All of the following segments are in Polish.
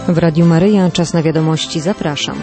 W Radiu Maryja, czas na wiadomości, zapraszam.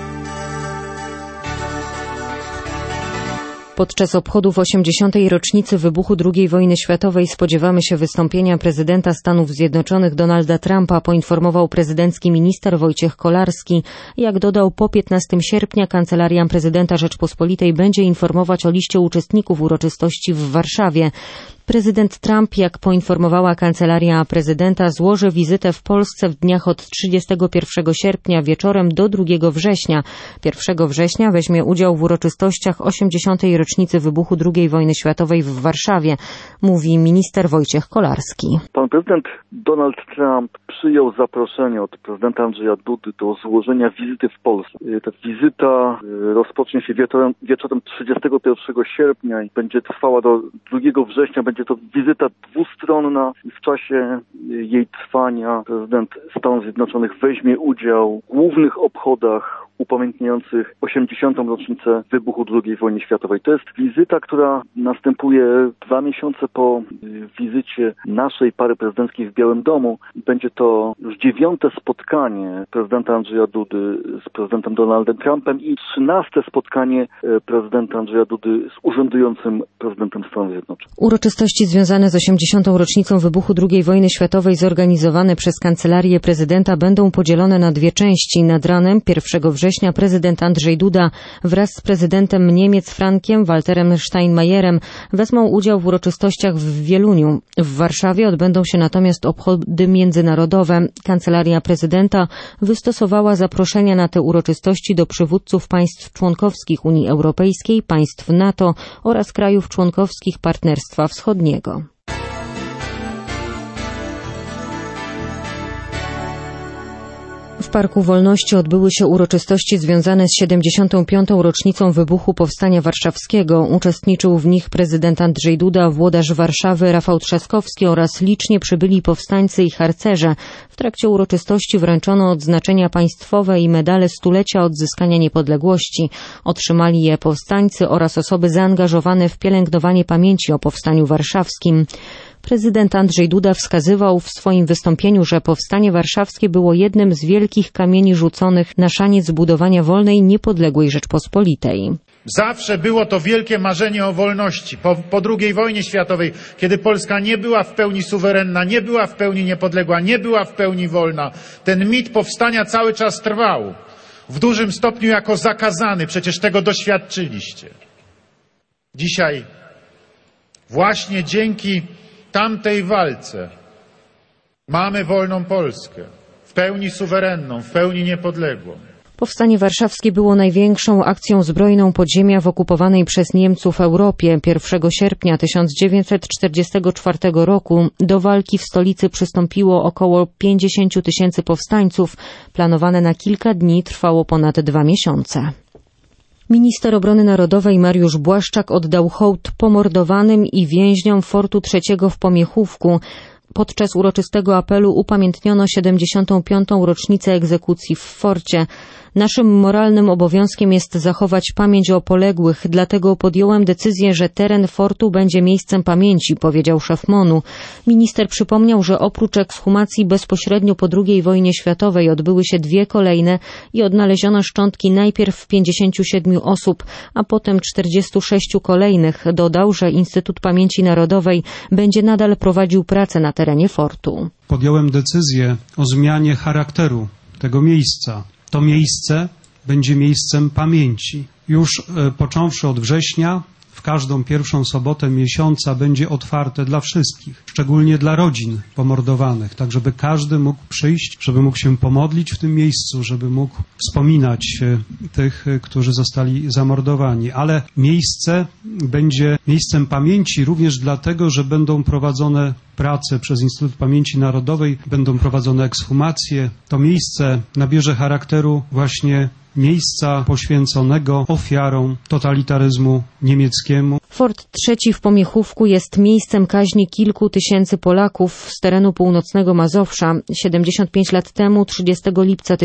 Podczas obchodów 80. rocznicy wybuchu II wojny światowej spodziewamy się wystąpienia prezydenta Stanów Zjednoczonych Donalda Trumpa, poinformował prezydencki minister Wojciech Kolarski. Jak dodał, po 15 sierpnia Kancelaria Prezydenta Rzeczpospolitej będzie informować o liście uczestników uroczystości w Warszawie. Prezydent Trump, jak poinformowała Kancelaria Prezydenta, złoży wizytę w Polsce w dniach od 31 sierpnia wieczorem do 2 września. 1 września weźmie udział w uroczystościach 80. rocznicy wybuchu II wojny światowej w Warszawie, mówi minister Wojciech Kolarski. Pan prezydent Donald Trump przyjął zaproszenie od prezydenta Andrzeja Dudy do złożenia wizyty w Polsce. Ta wizyta rozpocznie się wieczorem 31 sierpnia i będzie trwała do 2 września. Będzie to wizyta dwustronna i w czasie jej trwania prezydent Stanów Zjednoczonych weźmie udział w głównych obchodach upamiętniających 80. rocznicę wybuchu II wojny światowej. To jest wizyta, która następuje 2 miesiące po wizycie naszej pary prezydenckiej w Białym Domu. Będzie to już 9. spotkanie prezydenta Andrzeja Dudy z prezydentem Donaldem Trumpem i 13. spotkanie prezydenta Andrzeja Dudy z urzędującym prezydentem Stanów Zjednoczonych. Uroczystości związane z 80. rocznicą wybuchu II wojny światowej zorganizowane przez Kancelarię Prezydenta będą podzielone na 2 części. Nad ranem 1 września prezydent Andrzej Duda wraz z prezydentem Niemiec Frankiem Walterem Steinmeierem wezmą udział w uroczystościach w Wieluniu. W Warszawie odbędą się natomiast obchody międzynarodowe. Kancelaria Prezydenta wystosowała zaproszenia na te uroczystości do przywódców państw członkowskich Unii Europejskiej, państw NATO oraz krajów członkowskich Partnerstwa Wschodniego. W Parku Wolności odbyły się uroczystości związane z 75. rocznicą wybuchu Powstania Warszawskiego. Uczestniczył w nich prezydent Andrzej Duda, włodarz Warszawy Rafał Trzaskowski oraz licznie przybyli powstańcy i harcerze. W trakcie uroczystości wręczono odznaczenia państwowe i medale stulecia odzyskania niepodległości. Otrzymali je powstańcy oraz osoby zaangażowane w pielęgnowanie pamięci o Powstaniu Warszawskim. Prezydent Andrzej Duda wskazywał w swoim wystąpieniu, że Powstanie Warszawskie było jednym z wielkich kamieni rzuconych na szaniec budowania wolnej, niepodległej Rzeczpospolitej. Zawsze było to wielkie marzenie o wolności. Po II wojnie światowej, kiedy Polska nie była w pełni suwerenna, nie była w pełni niepodległa, nie była w pełni wolna, ten mit powstania cały czas trwał. W dużym stopniu jako zakazany, przecież tego doświadczyliście. Dzisiaj właśnie dzięki tamtej walce mamy wolną Polskę, w pełni suwerenną, w pełni niepodległą. Powstanie warszawskie było największą akcją zbrojną podziemia w okupowanej przez Niemców Europie. 1 sierpnia 1944 roku do walki w stolicy przystąpiło około 50 000 powstańców. Planowane na kilka dni, trwało ponad 2 miesiące. Minister Obrony Narodowej Mariusz Błaszczak oddał hołd pomordowanym i więźniom Fortu III w Pomiechówku. Podczas uroczystego apelu upamiętniono 75. rocznicę egzekucji w forcie. Naszym moralnym obowiązkiem jest zachować pamięć o poległych, dlatego podjąłem decyzję, że teren fortu będzie miejscem pamięci, powiedział szef MON-u. Minister przypomniał, że oprócz ekshumacji bezpośrednio po II wojnie światowej odbyły się 2 kolejne i odnaleziono szczątki najpierw 57 osób, a potem 46 kolejnych. Dodał, że Instytut Pamięci Narodowej będzie nadal prowadził pracę na terenie fortu. Podjąłem decyzję o zmianie charakteru tego miejsca. To miejsce będzie miejscem pamięci. Już począwszy od września, w każdą pierwszą sobotę miesiąca będzie otwarte dla wszystkich, szczególnie dla rodzin pomordowanych, tak żeby każdy mógł przyjść, żeby mógł się pomodlić w tym miejscu, żeby mógł wspominać tych, którzy zostali zamordowani. Ale miejsce będzie miejscem pamięci również dlatego, że będą prowadzone prace przez Instytut Pamięci Narodowej, będą prowadzone ekshumacje. To miejsce nabierze charakteru właśnie miejsca poświęconego ofiarom totalitaryzmu niemieckiemu. Fort III w Pomiechówku jest miejscem kaźni kilku tysięcy Polaków z terenu północnego Mazowsza. 75 lat temu, 30 lipca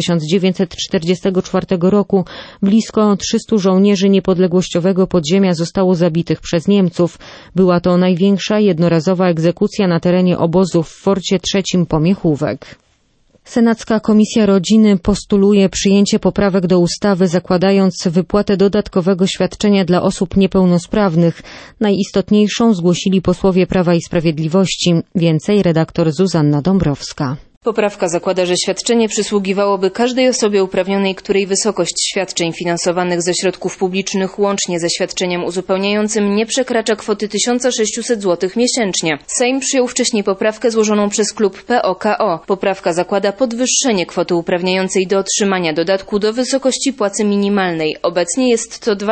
1944 roku, blisko 300 żołnierzy niepodległościowego podziemia zostało zabitych przez Niemców. Była to największa jednorazowa egzekucja na terenie obozu w Forcie III Pomiechówek. Senacka Komisja Rodziny postuluje przyjęcie poprawek do ustawy zakładając wypłatę dodatkowego świadczenia dla osób niepełnosprawnych. Najistotniejszą zgłosili posłowie Prawa i Sprawiedliwości. Więcej redaktor Zuzanna Dąbrowska. Poprawka zakłada, że świadczenie przysługiwałoby każdej osobie uprawnionej, której wysokość świadczeń finansowanych ze środków publicznych łącznie ze świadczeniem uzupełniającym nie przekracza kwoty 1600 zł miesięcznie. Sejm przyjął wcześniej poprawkę złożoną przez klub PO-KO. Poprawka zakłada podwyższenie kwoty uprawniającej do otrzymania dodatku do wysokości płacy minimalnej. Obecnie jest to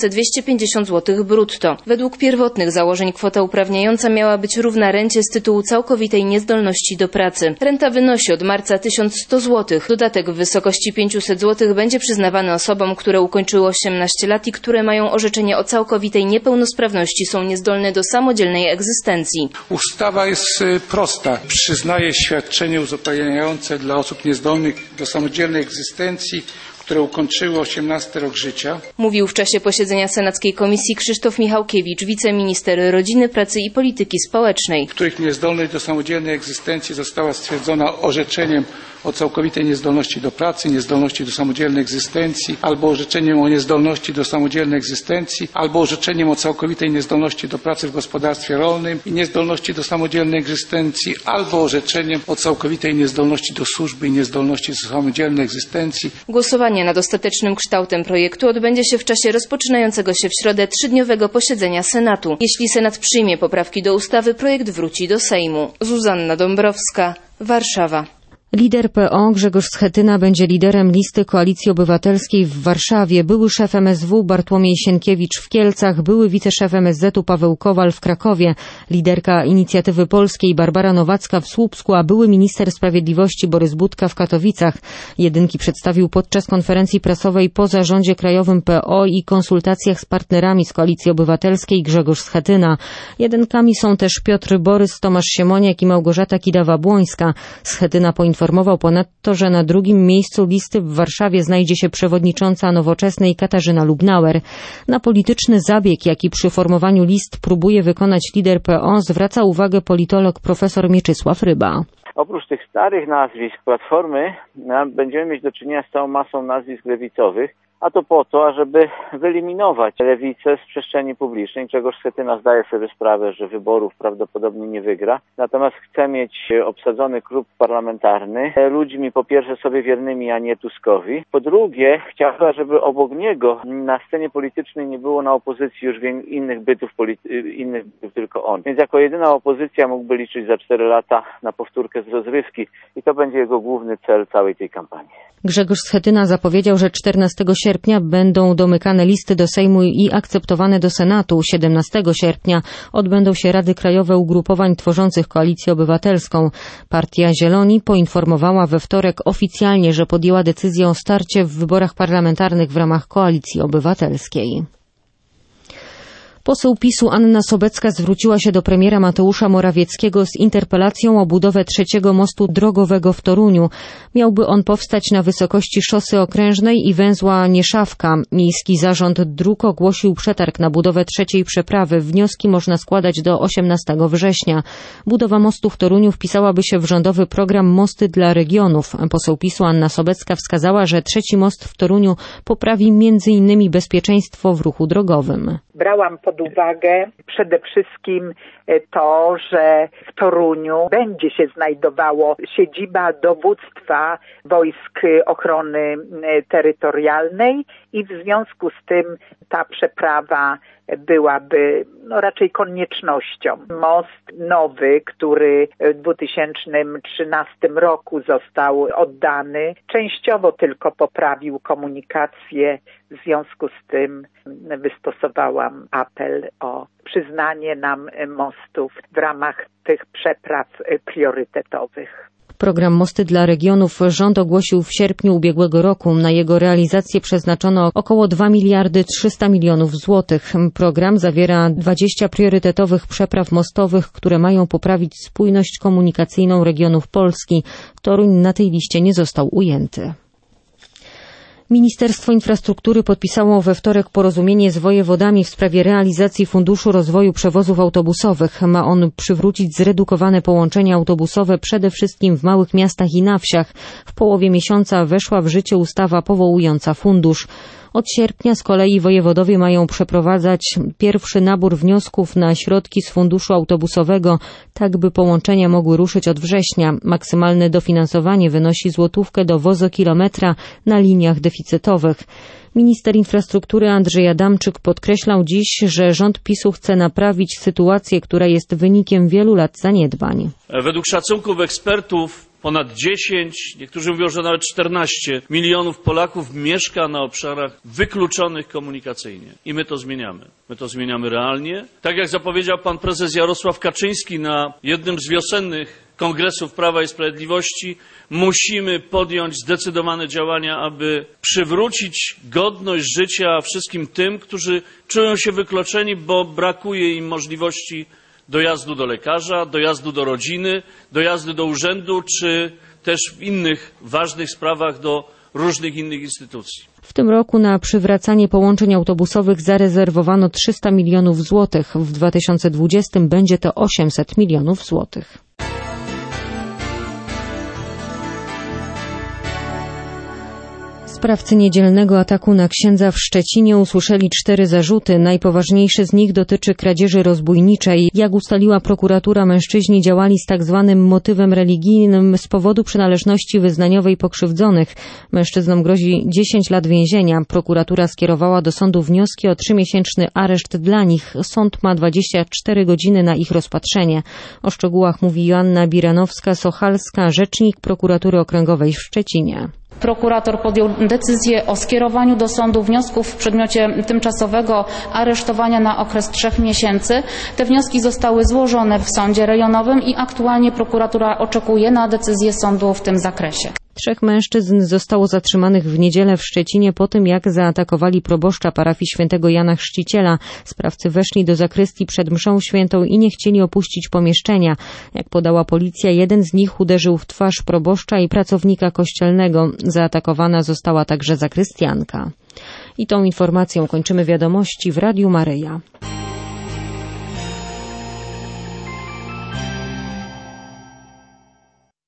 2250 zł brutto. Według pierwotnych założeń kwota uprawniająca miała być równa rencie z tytułu całkowitej niezdolności do pracy. Renta wynosi od marca 1100 zł. Dodatek w wysokości 500 zł będzie przyznawany osobom, które ukończyły 18 lat i które mają orzeczenie o całkowitej niepełnosprawności, są niezdolne do samodzielnej egzystencji. Ustawa jest prosta. Przyznaje świadczenie uzupełniające dla osób niezdolnych do samodzielnej egzystencji, które ukończyły 18 rok życia. Mówił w czasie posiedzenia Senackiej Komisji Krzysztof Michałkiewicz, wiceminister Rodziny, Pracy i Polityki Społecznej. Których niezdolność do samodzielnej egzystencji została stwierdzona orzeczeniem o całkowitej niezdolności do pracy, niezdolności do samodzielnej egzystencji, albo orzeczeniem o niezdolności do samodzielnej egzystencji, albo orzeczeniem o całkowitej niezdolności do pracy w gospodarstwie rolnym i niezdolności do samodzielnej egzystencji, albo orzeczeniem o całkowitej niezdolności do służby i niezdolności do samodzielnej egzystencji. Głosowanie nad ostatecznym kształtem projektu odbędzie się w czasie rozpoczynającego się w środę 3-dniowego posiedzenia Senatu. Jeśli Senat przyjmie poprawki do ustawy, projekt wróci do Sejmu. Zuzanna Dąbrowska, Warszawa. Lider PO Grzegorz Schetyna będzie liderem listy Koalicji Obywatelskiej w Warszawie. Były szef MSW Bartłomiej Sienkiewicz w Kielcach, były wiceszef MSZ-u Paweł Kowal w Krakowie, liderka Inicjatywy Polskiej Barbara Nowacka w Słupsku, a były minister sprawiedliwości Borys Budka w Katowicach. Jedynki przedstawił podczas konferencji prasowej po zarządzie krajowym PO i konsultacjach z partnerami z Koalicji Obywatelskiej Grzegorz Schetyna. Jedynkami są też Piotr Borys, Tomasz Siemoniak i Małgorzata Kidawa-Błońska. Schetyna poinformował ponadto, że na drugim miejscu listy w Warszawie znajdzie się przewodnicząca Nowoczesnej Katarzyna Lubnauer. Na polityczny zabieg, jaki przy formowaniu list próbuje wykonać lider PO, zwraca uwagę politolog profesor Mieczysław Ryba. Oprócz tych starych nazwisk Platformy będziemy mieć do czynienia z całą masą nazwisk lewicowych, a to po to, ażeby wyeliminować lewicę z przestrzeni publicznej. Grzegorz Schetyna zdaje sobie sprawę, że wyborów prawdopodobnie nie wygra, natomiast chce mieć obsadzony klub parlamentarny ludźmi po pierwsze sobie wiernymi, a nie Tuskowi. Po drugie chciałby, żeby obok niego na scenie politycznej nie było na opozycji już innych bytów, tylko on. Więc jako jedyna opozycja mógłby liczyć za 4 lata na powtórkę z rozrywki i to będzie jego główny cel całej tej kampanii. Grzegorz Schetyna zapowiedział, że 14 sierpnia będą domykane listy do Sejmu i akceptowane do Senatu. 17 sierpnia odbędą się Rady Krajowe ugrupowań tworzących Koalicję Obywatelską. Partia Zieloni poinformowała we wtorek oficjalnie, że podjęła decyzję o starcie w wyborach parlamentarnych w ramach Koalicji Obywatelskiej. Poseł PiS-u Anna Sobecka zwróciła się do premiera Mateusza Morawieckiego z interpelacją o budowę trzeciego mostu drogowego w Toruniu. Miałby on powstać na wysokości szosy okrężnej i węzła Nieszawka. Miejski Zarząd Dróg ogłosił przetarg na budowę trzeciej przeprawy. Wnioski można składać do 18 września. Budowa mostu w Toruniu wpisałaby się w rządowy program Mosty dla regionów. Poseł PiS-u Anna Sobecka wskazała, że trzeci most w Toruniu poprawi m.in. bezpieczeństwo w ruchu drogowym. Brałam pod uwagę przede wszystkim to, że w Toruniu będzie się znajdowało siedziba dowództwa Wojsk Ochrony Terytorialnej i w związku z tym ta przeprawa byłaby raczej koniecznością. Most nowy, który w 2013 roku został oddany, częściowo tylko poprawił komunikację. W związku z tym wystosowałam apel o przyznanie nam mostów w ramach tych przepraw priorytetowych. Program Mosty dla regionów rząd ogłosił w sierpniu ubiegłego roku. Na jego realizację przeznaczono około 2 miliardy 300 milionów złotych. Program zawiera 20 priorytetowych przepraw mostowych, które mają poprawić spójność komunikacyjną regionów Polski. Toruń na tej liście nie został ujęty. Ministerstwo Infrastruktury podpisało we wtorek porozumienie z wojewodami w sprawie realizacji Funduszu Rozwoju Przewozów Autobusowych. Ma on przywrócić zredukowane połączenia autobusowe przede wszystkim w małych miastach i na wsiach. W połowie miesiąca weszła w życie ustawa powołująca fundusz. Od sierpnia z kolei wojewodowie mają przeprowadzać pierwszy nabór wniosków na środki z funduszu autobusowego, tak by połączenia mogły ruszyć od września. Maksymalne dofinansowanie wynosi złotówkę do wozokilometra na liniach deficytowych. Minister infrastruktury Andrzej Adamczyk podkreślał dziś, że rząd PiS-u chce naprawić sytuację, która jest wynikiem wielu lat zaniedbań. Według szacunków ekspertów ponad 10, niektórzy mówią, że nawet 14 milionów Polaków mieszka na obszarach wykluczonych komunikacyjnie. I my to zmieniamy. My to zmieniamy realnie. Tak jak zapowiedział pan prezes Jarosław Kaczyński na jednym z wiosennych kongresów Prawa i Sprawiedliwości, musimy podjąć zdecydowane działania, aby przywrócić godność życia wszystkim tym, którzy czują się wykluczeni, bo brakuje im możliwości dojazdu do lekarza, dojazdu do rodziny, dojazdu do urzędu, czy też w innych ważnych sprawach do różnych innych instytucji. W tym roku na przywracanie połączeń autobusowych zarezerwowano 300 milionów złotych. W 2020 będzie to 800 milionów złotych. Sprawcy niedzielnego ataku na księdza w Szczecinie usłyszeli 4 zarzuty. Najpoważniejszy z nich dotyczy kradzieży rozbójniczej. Jak ustaliła prokuratura, mężczyźni działali z tak zwanym motywem religijnym z powodu przynależności wyznaniowej pokrzywdzonych. Mężczyznom grozi 10 lat więzienia. Prokuratura skierowała do sądu wnioski o 3-miesięczny areszt dla nich. Sąd ma 24 godziny na ich rozpatrzenie. O szczegółach mówi Joanna Biranowska-Sochalska, rzecznik prokuratury okręgowej w Szczecinie. Prokurator podjął decyzję o skierowaniu do sądu wniosków w przedmiocie tymczasowego aresztowania na okres 3 miesięcy. Te wnioski zostały złożone w sądzie rejonowym i aktualnie prokuratura oczekuje na decyzję sądu w tym zakresie. 3 mężczyzn zostało zatrzymanych w niedzielę w Szczecinie po tym, jak zaatakowali proboszcza parafii świętego Jana Chrzciciela. Sprawcy weszli do zakrystii przed mszą świętą i nie chcieli opuścić pomieszczenia. Jak podała policja, jeden z nich uderzył w twarz proboszcza i pracownika kościelnego. Zaatakowana została także zakrystianka. I tą informacją kończymy wiadomości w Radiu Maryja.